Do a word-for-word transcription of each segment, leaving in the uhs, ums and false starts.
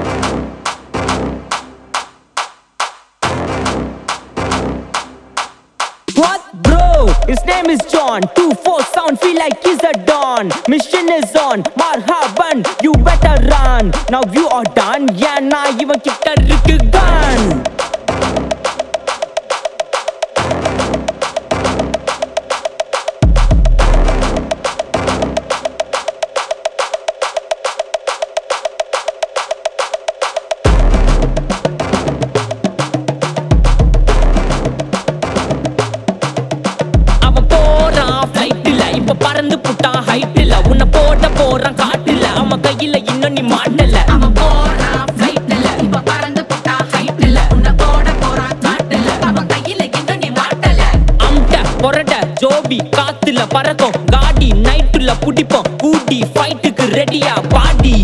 What bro? His name is John. two four sound feel like he's a don. Mission is on. Marhaban, you better run. Now you are done. Yeah, na ivan kitta irukku gun. பறந்து புட்டா ஹைட்ல உன்னை போட போறான் காட்டுல அவன் கையில இன்னும் நீ மாட்டல அவன் போறான் ஃளைட்ல இப்ப பறந்து புட்டா ஹைட்ல உன்னை போட போறான் காட்டுல அவன் கையில இன்னும் நீ மாட்டல அம்ட பொரட ஜோபி காத்துல பறக்கும் காடி நைட்டுல புடிப்போம் கூடி ஃபைட்டுக்கு ரெடியா பாடி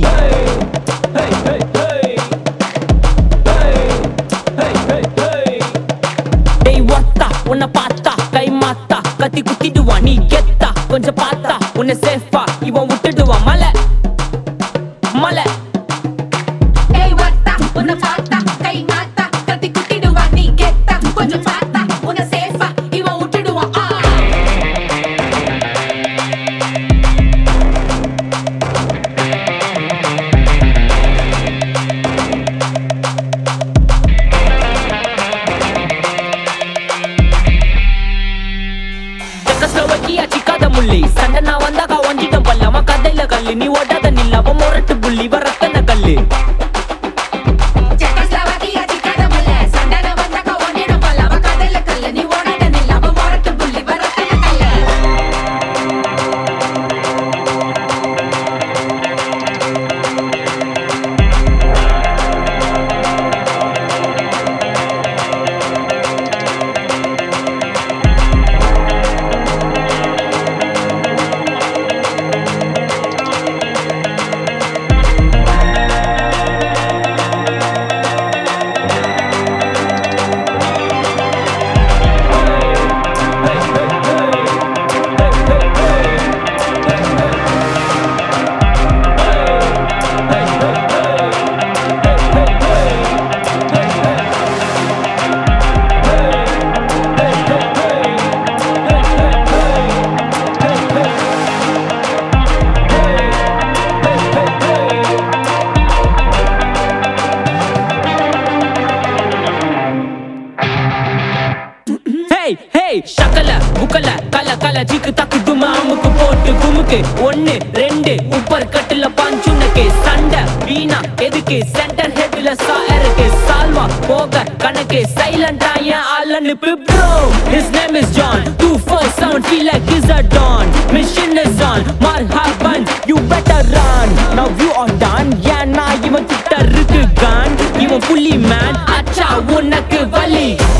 டேய் ஒத்தா உன்னை பார்த்தா கை மாத்தா கத்தி குத்திடுவா நீ கெத்தா கொஞ்சம் பார்த்தா உன்னை சேஃபா இவன் விட்டுடுவா மலை மலை ஏய் வத்தா உன்னை பார்த்தா கை மாத்தா கத்தி குத்திடுவா நீ கெத்தா கொஞ்சம் பார்த்தா உன்னை சேஃபா இவன் விட்டுடுவான் ஆ செக்கஸ்லோவக்கியா சிக்காத முள்ளி சண்டை நான் வந்தாக்கா ஒஞ்சிட்டம் பல்ல அவன் கதையில கல்லு நீ ஓடாத நில்ல அவன் முரட்டு புள்ளி வரத்தன கல்லு செக்கஸ்லோவக்கியா சிக்காத முள்ளி சண்டை நான் வந்தாக்கா ஒஞ்சிட்டம் பல்ல அவன் கதையில கல்லு நீ ஓடாத நில்ல அவன் முரட்டு புள்ளி வரத்தன கல்லு Hey, hey, ஷக்கல புக்கல கல கல ஜிக்கு தக்கு துமா அமுக்கு போட்டு குமுக்கு ஒன்னு ரெண்டு உப்பர் கட்டுல பஞ்சுனக்கு சண்டை வீணா எதுக்கு சென்டர் ஹெட்ல சாயருக்கு சால்வா போக கணக்கு சைலண்டா ஏன் ஆள் அனுப்பு bro. His name is John. two four sound feel like he's a don. Mission is on. Marhaban, you better run. Now you are done. Yeah, na ivan kitta irukku gun. இவன் புலி man. அச்சா உனக்கு வலி